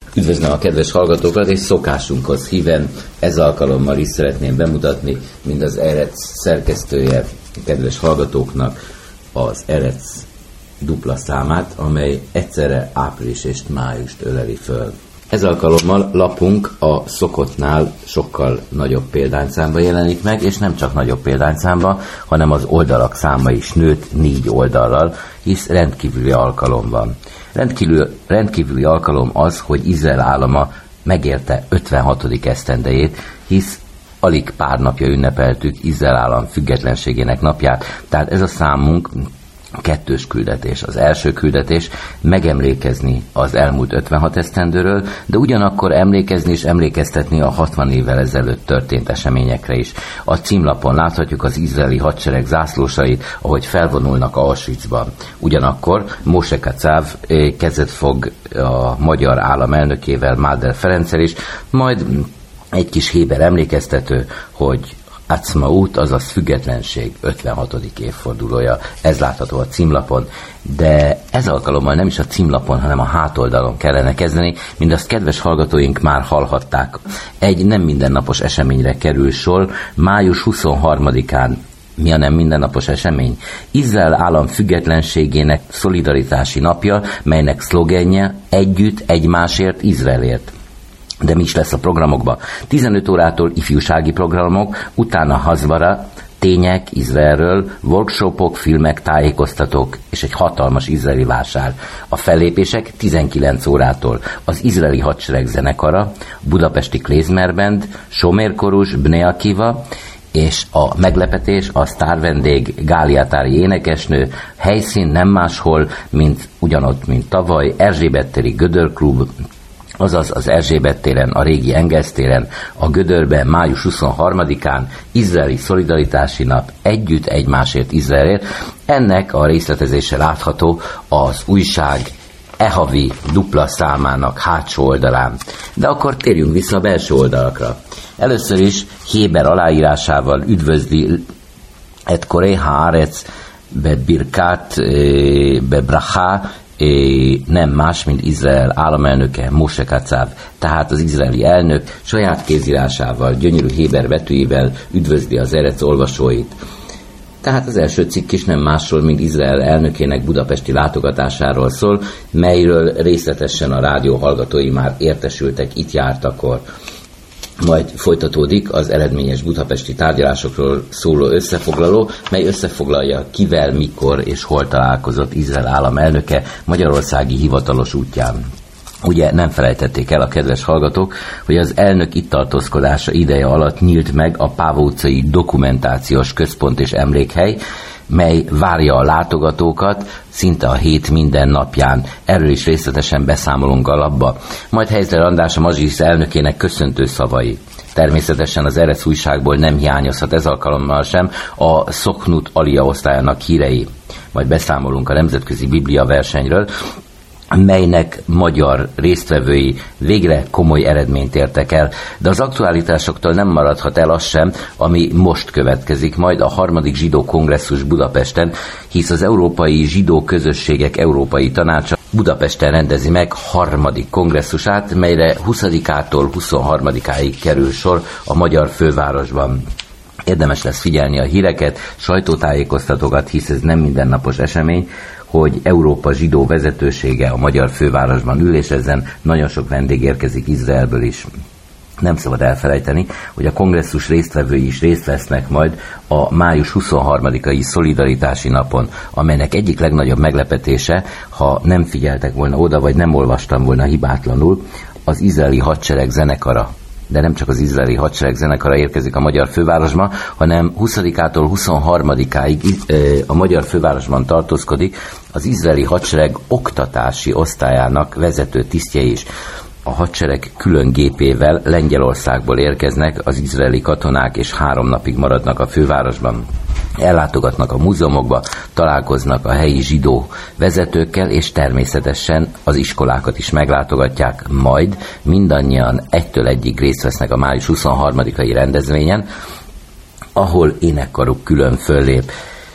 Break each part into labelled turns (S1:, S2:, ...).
S1: Üdvözlöm a kedves hallgatókat, és szokásunkhoz híven ez alkalommal is szeretném bemutatni, mind az Erec szerkesztője kedves hallgatóknak az Erec dupla számát, amely egyszerre április és májust öleli föl. Ez alkalommal lapunk a szokottnál sokkal nagyobb példányszámba jelenik meg, és nem csak nagyobb példányszámba, hanem az oldalak száma is nőtt 4 oldallal, hisz rendkívüli alkalom van. Rendkívüli alkalom az, hogy Izrael állama megérte 56. esztendejét, hisz alig pár napja ünnepeltük Izrael állam függetlenségének napját, tehát ez a számunk kettős küldetés. Az első küldetés megemlékezni az elmúlt 56 esztendőről, de ugyanakkor emlékezni és emlékeztetni a 60 évvel ezelőtt történt eseményekre is. A címlapon láthatjuk az izraeli hadsereg zászlósait, ahogy felvonulnak Auschwitzban. Ugyanakkor Moshe Katsav kezet fog a magyar állam elnökével, Máder Ferenccel is, majd egy kis héber emlékeztető, hogy Atzmaut, azaz függetlenség 56. évfordulója. Ez látható a címlapon, de ez alkalommal nem is a címlapon, hanem a hátoldalon kellene kezdeni, mindazt kedves hallgatóink már hallhatták. Egy nem mindennapos eseményre kerül sor, május 23-án. Mi a nem mindennapos esemény? Izrael állam függetlenségének szolidaritási napja, melynek szlogenje együtt egymásért, Izraelért. De mi is lesz a programokban? 15 órától ifjúsági programok, utána Hazvara, tények Izraelről, workshopok, filmek, tájékoztatók és egy hatalmas izraeli vásár. A fellépések 19 órától az izraeli hadsereg zenekara, budapesti klezmerband, Somer Korus, Bnei Akiva, és a meglepetés, a sztárvendég Gáliátári énekesnő, helyszín nem máshol, mint ugyanott, mint tavaly, Erzsébet téri Gödör klub, azaz az Erzsébet téren, a régi Engels téren, a Gödörben május 23-án izraeli szolidaritási nap, együtt egymásért, Izraelért. Ennek a részletezése látható az újság e-havi dupla számának hátsó oldalán. De akkor térjünk vissza a belső oldalakra. Először is héber aláírásával üdvözli et koré haaretz be birkát, be bracha, nem más, mint Izrael államelnöke, Moshe Katsav, tehát az izraeli elnök saját kézírásával, gyönyörű héber betűivel üdvözli az Erec olvasóit. Tehát az első cikk is nem másról, mint Izrael elnökének budapesti látogatásáról szól, melyről részletesen a rádió hallgatói már értesültek, itt jártakor. Majd folytatódik az eredményes budapesti tárgyalásokról szóló összefoglaló, mely összefoglalja, kivel, mikor és hol találkozott Izrael állam elnöke magyarországi hivatalos útján. Ugye nem felejtették el a kedves hallgatók, hogy az elnök itt tartózkodása ideje alatt nyílt meg a Páva utcai dokumentációs központ és emlékhely, mely várja a látogatókat szinte a hét minden napján. Erről is részletesen beszámolunk a lapba. Majd Heizler András, a Mazsisz elnökének köszöntő szavai. Természetesen az Erec újságból nem hiányozhat ez alkalommal sem a Szoknut Alia osztályának hírei. Majd beszámolunk a nemzetközi Biblia versenyről, melynek magyar résztvevői végre komoly eredményt értek el, de az aktualitásoktól nem maradhat el az sem, ami most következik, majd a 3. zsidó kongresszus Budapesten, hisz az Európai Zsidó Közösségek Európai Tanácsa Budapesten rendezi meg 3. kongresszusát, melyre 20-ától 23-áig kerül sor a magyar fővárosban. Érdemes lesz figyelni a híreket, sajtótájékoztatókat, hisz ez nem mindennapos esemény, hogy Európa zsidó vezetősége a magyar fővárosban ül, és ezen nagyon sok vendég érkezik Izraelből is. Nem szabad elfelejteni, hogy a kongresszus résztvevői is részt vesznek majd a május 23-ai szolidaritási napon, amelynek egyik legnagyobb meglepetése, ha nem figyeltek volna oda, vagy nem olvastam volna hibátlanul, az izraeli hadsereg zenekara. De nem csak az izraeli hadsereg zenekara érkezik a magyar fővárosba, hanem 20-ától 23-áig a magyar fővárosban tartózkodik az izraeli hadsereg oktatási osztályának vezető tisztje is. A hadsereg külön gépével Lengyelországból érkeznek az izraeli katonák, és 3 napig maradnak a fővárosban. Ellátogatnak a múzeumokba, találkoznak a helyi zsidó vezetőkkel, és természetesen az iskolákat is meglátogatják, majd mindannyian egytől egyig részt vesznek a május 23-ai rendezvényen, ahol énekkaruk külön föllép.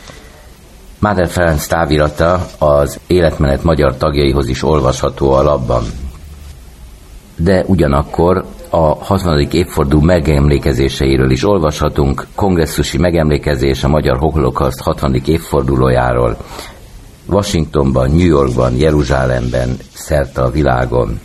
S1: Máder Ferenc távirata az Életmenet magyar tagjaihoz is olvasható a lapban. de ugyanakkor a 60. évforduló megemlékezéseiről is olvashatunk, kongresszusi megemlékezés a magyar holokauszt 60. évfordulójáról, Washingtonban, New Yorkban, Jeruzsálemben, szerte a világon.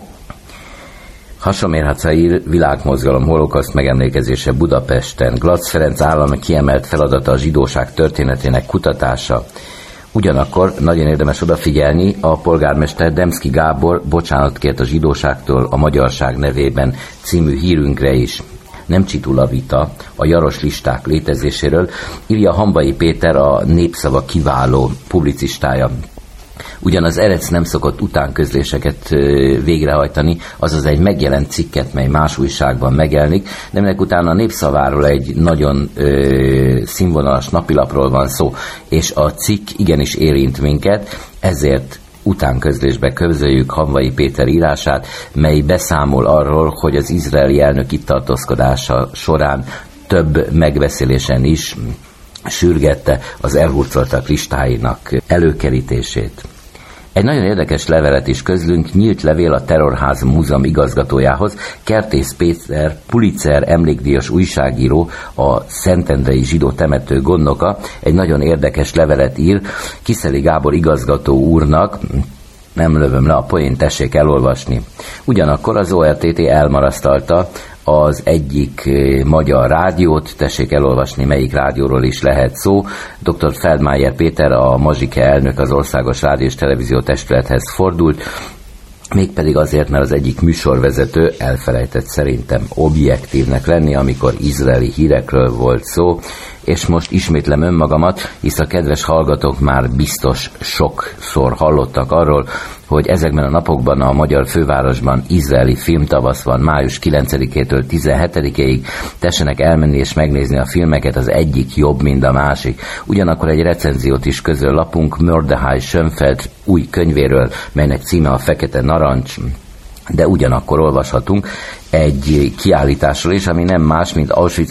S1: Hasomér Hatzair világmozgalom holokauszt megemlékezése Budapesten, Glatz Ferenc állam kiemelt feladata a zsidóság történetének kutatása. Ugyanakkor nagyon érdemes odafigyelni, a polgármester Demszky Gábor bocsánat kért a zsidóságtól a magyarság nevében című hírünkre is. Nem csitul a vita a jaros listák létezéséről, írja Hamvai Péter, a Népszava kiváló publicistája. Ugyan az Erec nem szokott utánközléseket végrehajtani, azaz egy megjelent cikket, mely más újságban megjelenik, de ennek utána a Népszaváról egy nagyon színvonalas napilapról van szó, és a cikk igenis érint minket, ezért utánközlésbe közöljük Hamvai Péter írását, mely beszámol arról, hogy az izraeli elnök itt tartózkodása során több megbeszélésen is sürgette az elhurcoltak listáinak előkerítését. Egy nagyon érdekes levelet is közlünk, nyílt levél a Terrorház Múzeum igazgatójához, Kertész Péter Pulitzer emlékdíjas újságíró, a Szentendrei zsidó temető gondnoka, egy nagyon érdekes levelet ír Kiszeli Gábor igazgató úrnak, nem lövöm le a poént, tessék elolvasni. Ugyanakkor az ORTT elmarasztalta az egyik magyar rádiót, tessék elolvasni, melyik rádióról is lehet szó. Dr. Feldmayer Péter, a Mazsike elnök, az Országos Rádió és Televízió Testülethez fordult, mégpedig azért, mert az egyik műsorvezető elfelejtett szerintem objektívnek lenni, amikor izraeli hírekről volt szó, és most ismétlem önmagamat, hisz a kedves hallgatók már biztos sokszor hallottak arról, hogy ezekben a napokban a magyar fővárosban izraeli filmtavasz van, május 9-től 17-ig, tessenek elmenni és megnézni a filmeket, az egyik jobb, mint a másik. Ugyanakkor egy recenziót is közöl lapunk Mordechai Schönfeld új könyvéről, melynek címe a Fekete Narancs, de ugyanakkor olvashatunk egy kiállításról is, ami nem más, mint Auschwitz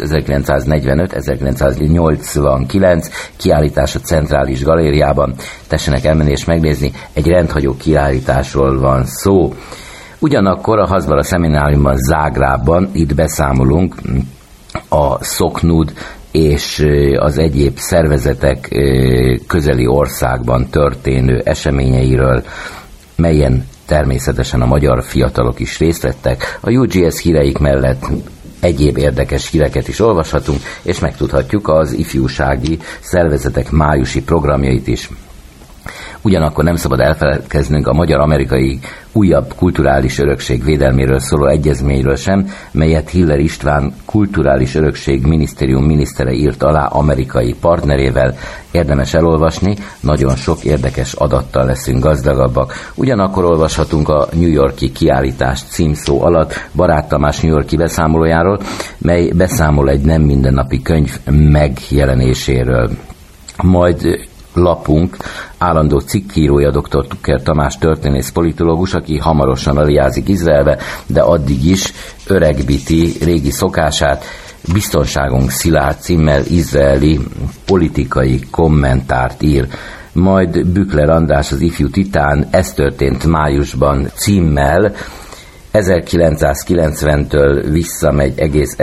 S1: 1945-1989 kiállítás a Centrális Galériában. Tessenek elmenni és megnézni, egy rendhagyó kiállításról van szó. Ugyanakkor a Hasbara Szemináriumban Zágrábban, itt beszámolunk a Szoknud és az egyéb szervezetek közeli országban történő eseményeiről, melyen természetesen a magyar fiatalok is részt vettek. A UGS híreik mellett egyéb érdekes híreket is olvashatunk, és megtudhatjuk az ifjúsági szervezetek májusi programjait is. Ugyanakkor nem szabad elfeledkeznünk a magyar-amerikai újabb kulturális örökség védelméről szóló egyezményről sem, melyet Hiller István kulturális örökség minisztérium minisztere írt alá amerikai partnerével. Érdemes elolvasni, nagyon sok érdekes adattal leszünk gazdagabbak. Ugyanakkor olvashatunk a New York-i kiállítás címszó alatt Barát Tamás New York-i beszámolójáról, mely beszámol egy nem mindennapi könyv megjelenéséről. Majd lapunk állandó cikkírója dr. Tucker Tamás történész politológus, aki hamarosan aliázik Izraelbe, de addig is öregbíti régi szokását, Biztonságunk szilárd címmel izraeli politikai kommentárt ír. Majd Bükler András, az ifjú titán, ez történt májusban címmel 1990-től visszamegy egész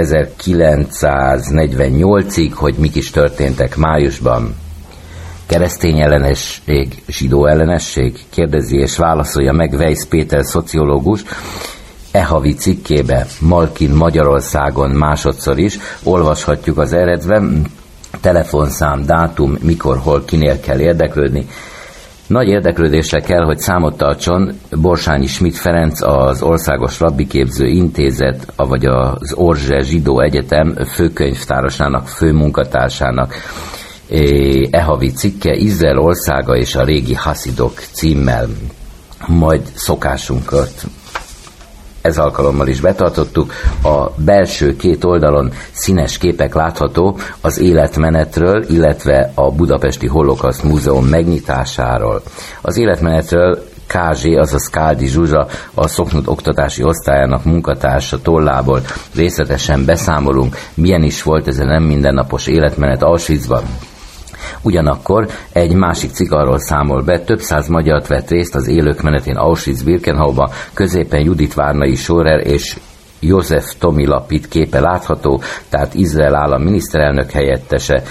S1: 1948-ig, hogy mik is történtek májusban. Keresztény ellenesség, zsidó ellenesség? Kérdezi és válaszolja meg Weisz Péter szociológus havi cikkébe, Malkin Magyarországon másodszor is. Olvashatjuk az Erecben, telefonszám, dátum, mikor, hol, kinél kell érdeklődni. Nagy érdeklődésre kell, hogy számot tartson Borsányi Schmidt Ferenc, az Országos Rabbiképző Intézet, vagy az Orzse Zsidó Egyetem főkönyvtárosának, főmunkatársának havi cikke, Izrael országa és a régi haszidok címmel. Majd szokásunkat ez alkalommal is betartottuk. A belső két oldalon színes képek látható az életmenetről, illetve a Budapesti Holokauszt Múzeum megnyitásáról. Az életmenetről KZ, azaz Káldi Zsuzsa, a Szoknud oktatási osztályának munkatársa tollából részletesen beszámolunk, milyen is volt ez a nem mindennapos életmenet Auschwitzban. Ugyanakkor egy másik cikk arról számol be, több száz magyart vett részt az élők menetén Auschwitz-Birkenauba, középen Judit Várnai Schorer és József Tomilapid képe látható, tehát Izrael állam miniszterelnök helyettese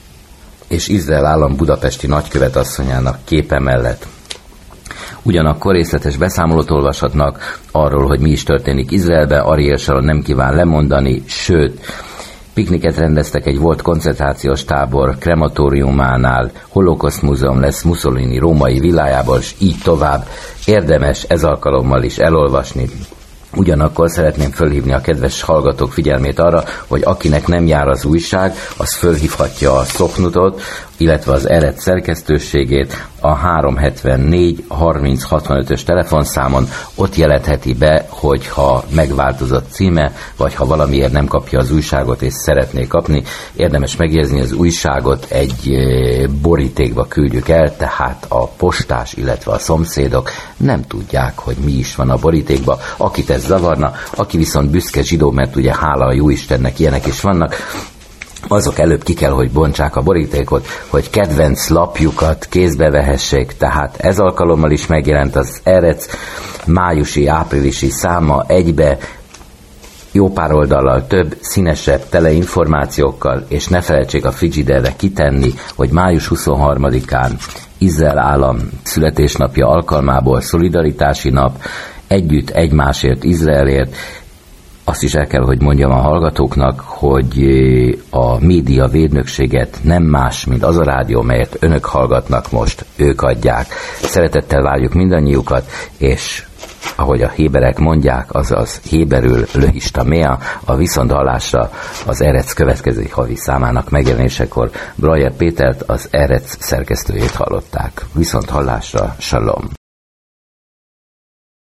S1: és Izrael állam budapesti nagykövetasszonyának képe mellett. Ugyanakkor részletes beszámolót olvashatnak arról, hogy mi is történik Izraelben. Ariel Sharon nem kíván lemondani, sőt, pikniket rendeztek egy volt koncentrációs tábor krematóriumánál, Holocaust Múzeum lesz Mussolini római villájából, és így tovább. Érdemes ez alkalommal is elolvasni. Ugyanakkor szeretném fölhívni a kedves hallgatók figyelmét arra, hogy akinek nem jár az újság, az fölhívhatja a Szoknutot, illetve az Eretz szerkesztőségét a 374 30 65-ös telefonszámon. Ott jelentheti be, hogyha megváltozott címe, vagy ha valamiért nem kapja az újságot és szeretné kapni. Érdemes megjegyezni, az újságot egy borítékba küldjük el, tehát a postás, illetve a szomszédok nem tudják, hogy mi is van a borítékba. Akit ez zavarna, aki viszont büszke zsidó, mert ugye hála a Jóistennek ilyenek is vannak, azok előbb ki kell, hogy bontsák a borítékot, hogy kedvenc lapjukat kézbe vehessék, tehát ez alkalommal is megjelent az Eretz májusi-áprilisi száma egybe, jó pár oldallal több, színesebb, tele információkkal, és ne felejtsék a frigiderre kitenni, hogy május 23-án Izrael állam születésnapja alkalmából szolidaritási nap, együtt egymásért, Izraelért. Azt is el kell, hogy mondjam a hallgatóknak, hogy a média védnökséget nem más, mint az a rádió, melyet önök hallgatnak most, ők adják. Szeretettel várjuk mindannyiukat, és ahogy a héberek mondják, azaz héberül löhista mea, a viszonthallásra az Eretz következő havi számának megjelenésekor Brajer Pétert, az Eretz szerkesztőjét hallották. Viszonthallásra, shalom!